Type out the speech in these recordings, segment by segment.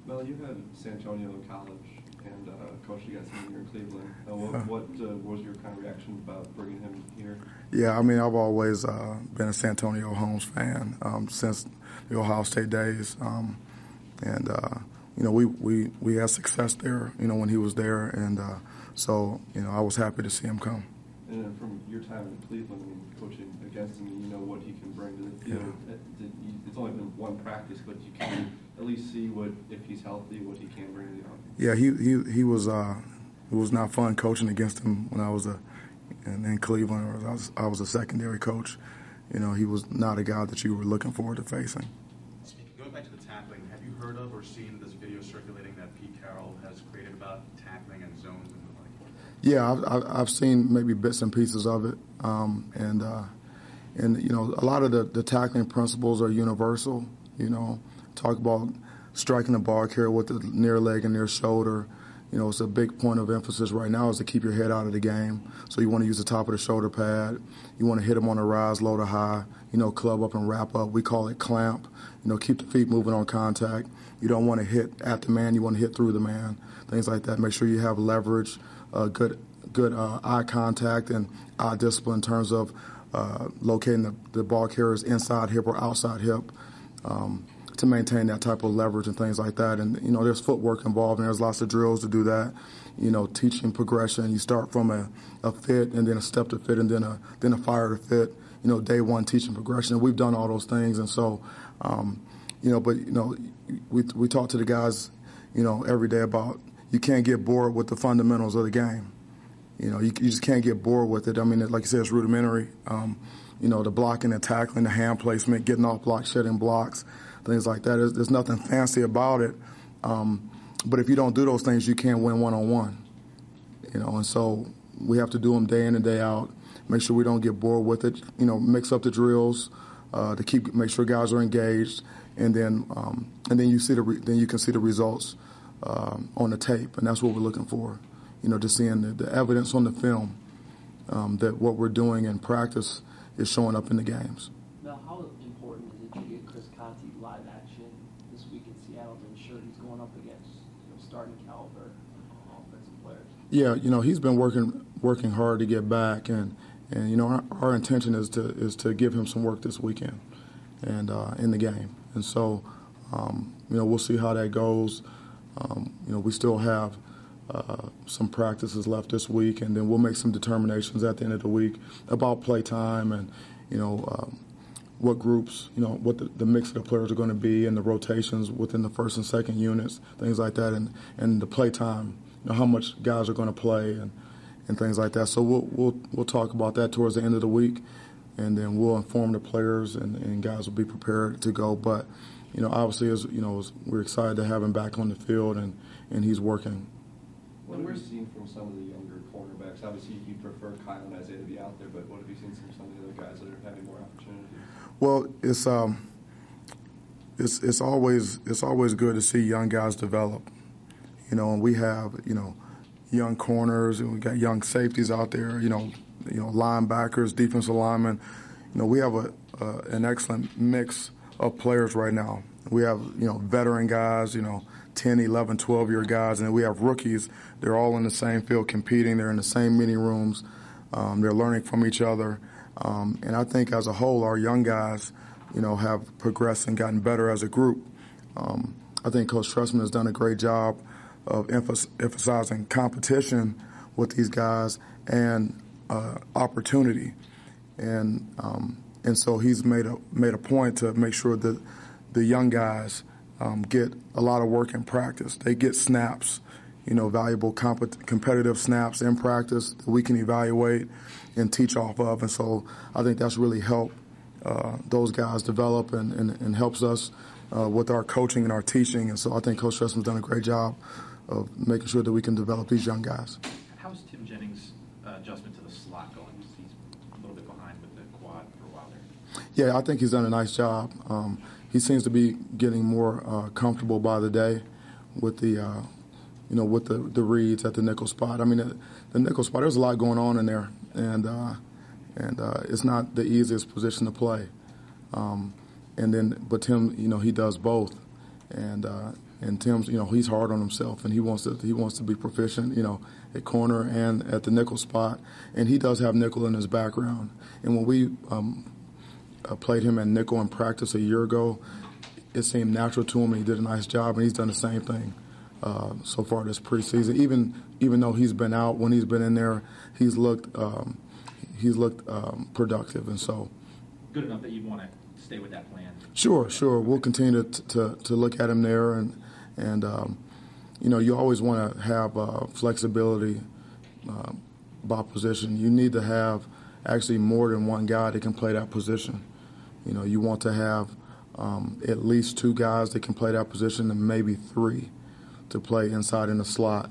Mel, you had San Antonio in college and coached against him here in Cleveland. What was your kind of reaction about bringing him here? Yeah, I mean, I've always been a San Antonio Holmes fan since the Ohio State days. And we had success there, when he was there. And so, I was happy to see him come. And then from your time in Cleveland, I mean, coaching against him, you know what he can bring to the field. Yeah. It's only been one practice, but you can at least see if he's healthy, what he can bring to the offense. Yeah, he was. It was not fun coaching against him when I was in Cleveland. Or I was a secondary coach. He was not a guy that you were looking forward to facing. Going back to the tackling, have you heard of or seen this video circulating that Pete Carroll has created about tackling and zones and the like? Yeah, I've seen maybe bits and pieces of it, and a lot of the tackling principles are universal. Talk about striking the ball carrier with the near leg and near shoulder. It's a big point of emphasis right now is to keep your head out of the game. So you want to use the top of the shoulder pad. You want to hit them on the rise, low to high. Club up and wrap up. We call it clamp. Keep the feet moving on contact. You don't want to hit at the man. You want to hit through the man. Things like that. Make sure you have leverage, good eye contact and eye discipline in terms of locating the ball carrier's inside hip or outside hip. To maintain that type of leverage and things like that. And, there's footwork involved, and there's lots of drills to do that. Teaching progression. You start from a fit and then a step to fit and then a fire to fit. Day one teaching progression. We've done all those things. And so, we talk to the guys, every day about you can't get bored with the fundamentals of the game. You just can't get bored with it. I mean, like you said, it's rudimentary. The blocking and tackling, the hand placement, getting off blocks, shedding blocks, things like that. There's nothing fancy about it. But if you don't do those things, you can't win one-on-one. And so we have to do them day in and day out. Make sure we don't get bored with it. Mix up the drills to make sure guys are engaged, and then you can see the results on the tape, and that's what we're looking for. Just seeing the evidence on the film that what we're doing in practice is showing up in the games. Now, how important is it to get Chris Conte live action this week in Seattle to ensure he's going up against starting caliber offensive players? Yeah, he's been working hard to get back, and our intention is to give him some work this weekend and in the game. And so we'll see how that goes. We still have some practices left this week, and then we'll make some determinations at the end of the week about play time and what groups, what the mix of the players are going to be and the rotations within the first and second units, things like that, and the play time, how much guys are going to play and things like that. So we'll talk about that towards the end of the week, and then we'll inform the players and guys will be prepared to go. But obviously, we're excited to have him back on the field and he's working. What have you seen from some of the younger cornerbacks? Obviously, you prefer Kyle and Isaiah to be out there, but what have you seen from some of the other guys that are having more opportunity? Well, it's always good to see young guys develop. And we have young corners, and we got young safeties out there. Linebackers, defensive linemen. We have an excellent mix of players right now. We have veteran guys, 10, 11, 12-year guys, and we have rookies. They're all in the same field competing. They're in the same meeting rooms. They're learning from each other. And I think as a whole, our young guys, have progressed and gotten better as a group. I think Coach Trestman has done a great job of emphasizing competition with these guys and opportunity. And so he's made a point to make sure that the young guys get a lot of work in practice. They get snaps, valuable competitive snaps in practice that we can evaluate and teach off of. And so I think that's really helped those guys develop and helps us with our coaching and our teaching. And so I think Coach Trestman's done a great job of making sure that we can develop these young guys. How's Tim Jennings' adjustment to the slot going? He's a little bit behind with the quad for a while there. Yeah, I think he's done a nice job. He seems to be getting more comfortable by the day with the reads at the nickel spot. I mean, the nickel spot, there's a lot going on in there, and it's not the easiest position to play. But Tim, he does both, and And Tim's, he's hard on himself, and he wants to be proficient, at corner and at the nickel spot. And he does have nickel in his background. And when we played him at nickel in practice a year ago, it seemed natural to him, and he did a nice job. And he's done the same thing so far this preseason. Even though he's been out, when he's been in there, he's looked productive, and so good enough that you'd want to stay with that plan. Sure. We'll continue to look at him there, and you always want to have flexibility by position. You need to have actually more than one guy that can play that position. You want to have at least 2 guys that can play that position, and maybe 3 to play inside in the slot.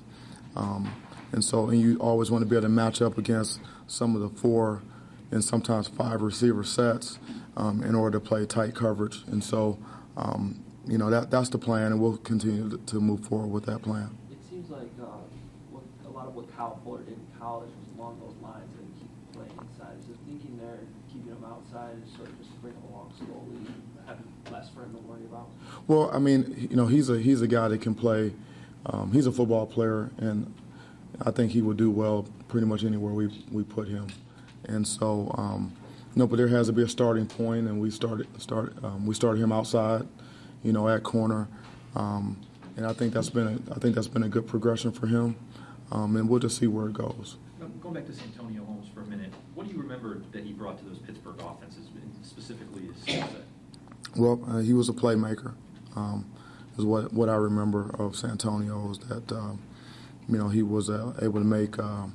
And you always want to be able to match up against some of the 4 and sometimes 5 receiver sets in order to play tight coverage. And so, that's the plan, and we'll continue to move forward with that plan. It seems like a lot of what Kyle Fuller did in college was along those lines, and keep playing inside. Is the thinking there, keeping him outside, is sort of just bring him along slowly, having less for him to worry about? Well, I mean, he's a guy that can play. He's a football player, and I think he would do well pretty much anywhere we put him. And so, but there has to be a starting point, and we started him outside, at corner, and I think that's been a good progression for him, and we'll just see where it goes. Going back to Santonio Holmes for a minute, what do you remember that he brought to those Pittsburgh offenses, specifically his skill set? Well, he was a playmaker. Is what I remember of Santonio is that he was able to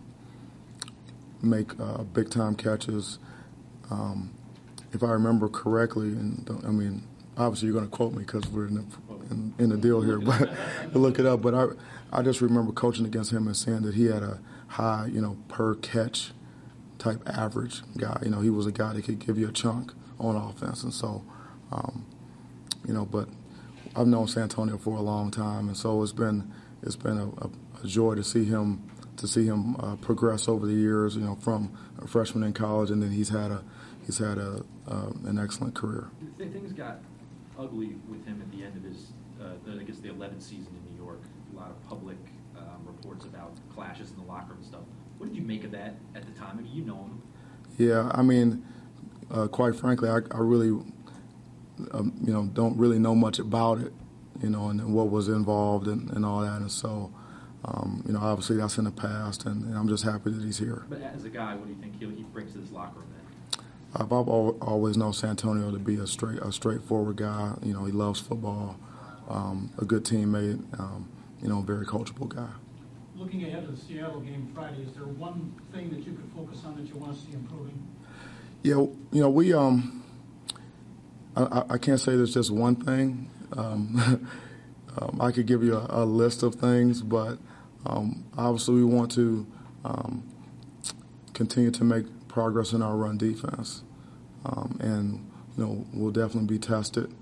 make big time catches. If I remember correctly, and obviously you're going to quote me because we're in the deal here, but look it up. But I just remember coaching against him and saying that he had a high, per catch type average guy. He was a guy that could give you a chunk on offense, and so, but I've known Santonio for a long time, and so it's been a joy to see him progress over the years. From a freshman in college, and then he's had an excellent career. Things got ugly with him at the end of his, the 11th season in New York. A lot of public reports about clashes in the locker room and stuff. What did you make of that at the time? I mean, you know him. Yeah, quite frankly, I really, don't really know much about it, and what was involved and all that. And so, obviously that's in the past, and I'm just happy that he's here. But as a guy, what do you think he brings to this locker room then? I've always known Santonio to be a straightforward guy. He loves football, a good teammate, very coachable guy. Looking ahead to the Seattle game Friday, is there one thing that you could focus on that you want to see improving? Yeah, we I can't say there's just one thing. I could give you a list of things, but obviously we want to continue to make progress in our run defense, and we'll definitely be tested.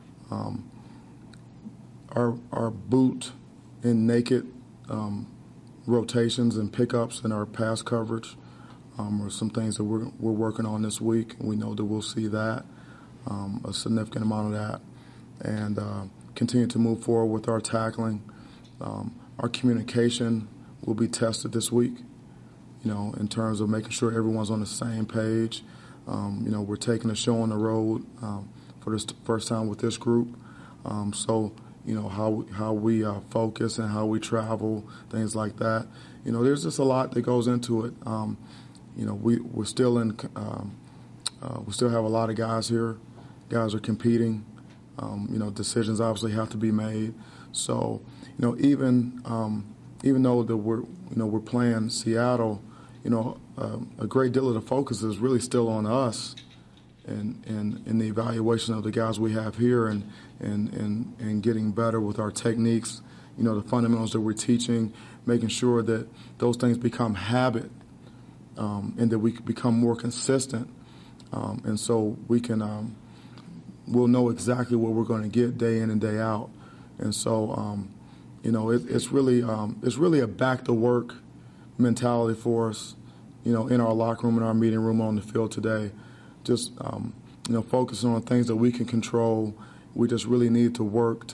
Our boot and naked rotations and pickups in our pass coverage are some things that we're working on this week. We know that we'll see that, a significant amount of that, and continue to move forward with our tackling. Our communication will be tested this week, in terms of making sure everyone's on the same page. We're taking a show on the road for this first time with this group. So, how we focus and how we travel, things like that. There's just a lot that goes into it. We're still we still have a lot of guys here. Guys are competing. Decisions obviously have to be made. So, even though that we're playing Seattle, a great deal of the focus is really still on us and the evaluation of the guys we have here and getting better with our techniques, the fundamentals that we're teaching, making sure that those things become habit, and that we become more consistent, and so we can we'll know exactly what we're going to get day in and day out. And so it's really a back to work mentality for us, in our locker room, in our meeting room, on the field today. Just focusing on things that we can control. We just really need to work to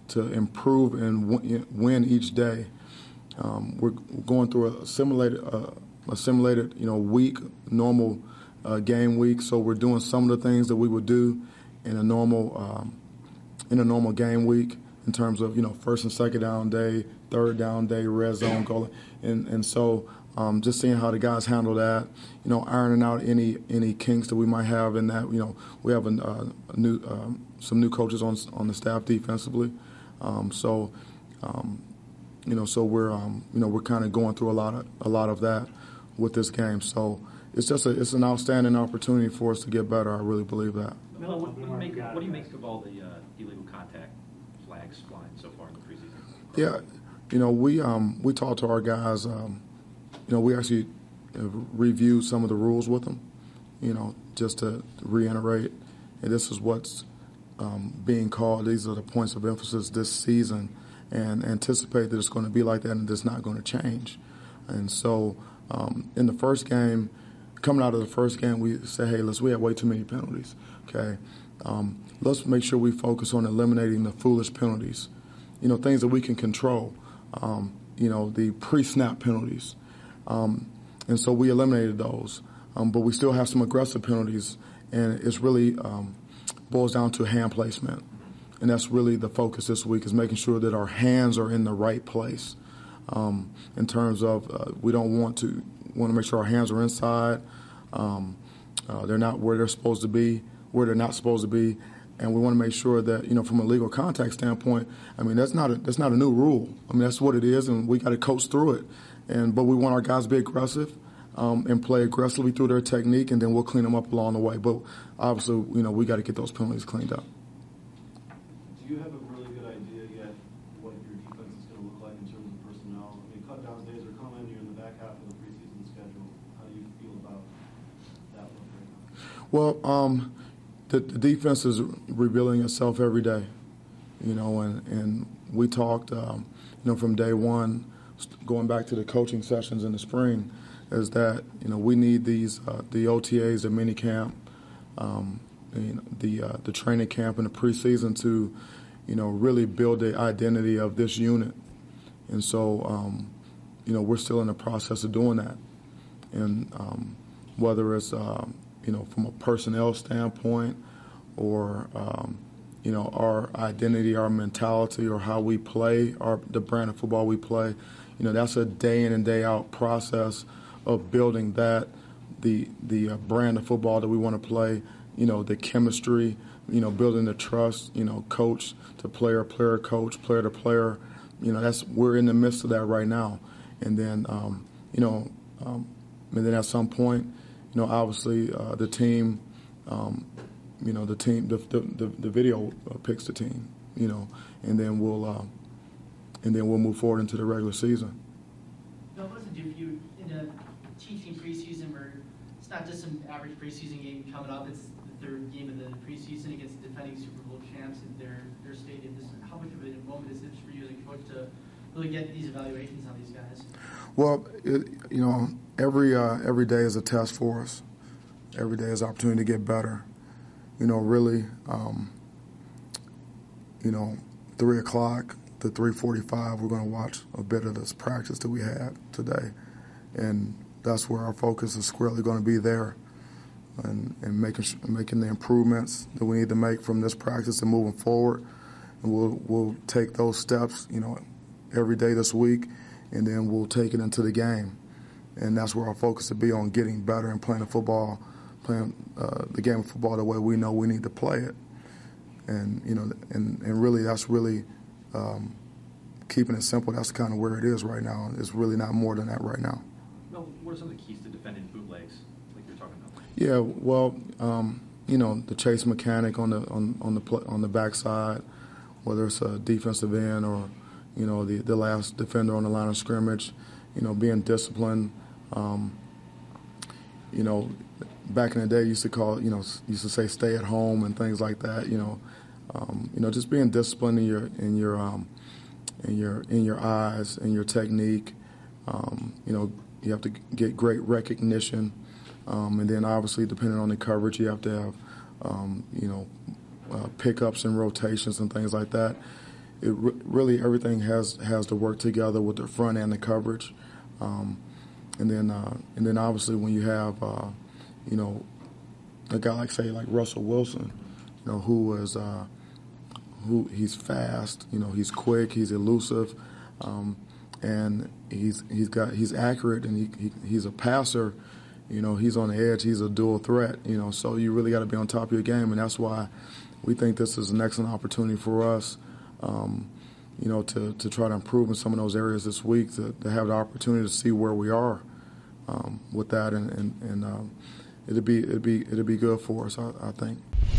to improve and win each day. We're going through a simulated week, normal game week. So we're doing some of the things that we would do in a normal game week in terms of first and second down day, third down day, red zone goal, and so just seeing how the guys handle that, ironing out any kinks that we might have in that. We have some new coaches on the staff defensively, so we're kind of going through a lot of that with this game. So it's an outstanding opportunity for us to get better. I really believe that. Miller, what do you make of all the illegal contact flags flying so far in the preseason? Yeah, we talked to our guys. We actually reviewed some of the rules with them. Just to reiterate, and this is what's being called. These are the points of emphasis this season, and anticipate that it's going to be like that, and it's not going to change. And so, in the first game, coming out of the first game, we said, hey, we have way too many penalties. Okay, let's make sure we focus on eliminating the foolish penalties. Things that we can control. The pre-snap penalties, and so we eliminated those. But we still have some aggressive penalties, and it's really boils down to hand placement. And that's really the focus this week, is making sure that our hands are in the right place. In terms of we want to make sure our hands are inside. They're not where they're supposed to be, where they're not supposed to be. And we want to make sure that, from a legal contact standpoint, that's not a new rule. That's what it is, and we got to coach through it. But we want our guys to be aggressive and play aggressively through their technique, and then we'll clean them up along the way. But obviously, we got to get those penalties cleaned up. Do you have a really good idea yet what your defense is going to look like in terms of personnel? Cut-down days are coming. You're in the back half of the preseason schedule. How do you feel about that one right now? Well, the defense is revealing itself every day, and we talked, from day one, going back to the coaching sessions in the spring, is that, we need these, the OTAs, the mini camp, the training camp and the preseason to, really build the identity of this unit. And so, we're still in the process of doing that. And whether it's, from a personnel standpoint or, our identity, our mentality, or how we play, the brand of football we play, that's a day in and day out process of building that, the brand of football that we want to play, the chemistry, building the trust, coach to player, player coach, player to player. We're in the midst of that right now. And then, and then at some point, obviously the team, the video picks the team, and then we'll move forward into the regular season. Bill, what does it do for you in a teaching preseason where it's not just some average preseason game coming up, it's the third game of the preseason against the defending Super Bowl champs in their stadium? How much of a moment is this for you as a coach to really get these evaluations on these guys? Well, every day is a test for us. Every day is an opportunity to get better. Really, 3 o'clock to 3:45, we're going to watch a bit of this practice that we had today. And that's where our focus is squarely going to be there, and making the improvements that we need to make from this practice and moving forward. And we'll take those steps, every day this week, and then we'll take it into the game. And that's where our focus will be, on getting better and playing the game of football the way we know we need to play it. And and really, that's really keeping it simple. That's kind of where it is right now. It's really not more than that right now. Well, what are some of the keys to defending bootlegs, like you're talking about? Yeah, well, the chase mechanic on the backside, whether it's a defensive end or the last defender on the line of scrimmage, being disciplined. Back in the day, used to say stay at home and things like that. Just being disciplined in your eyes and your technique. You have to get great recognition, and then obviously depending on the coverage, you have to have pickups and rotations and things like that. really everything has to work together with the front and the coverage, and then obviously when you have a guy like Russell Wilson, who he's fast, he's quick, he's elusive, and he's accurate, and he's a passer. He's on the edge. He's a dual threat. So you really got to be on top of your game, and that's why we think this is an excellent opportunity for us. To try to improve in some of those areas this week, to have the opportunity to see where we are with that, and it'll be good for us, I think.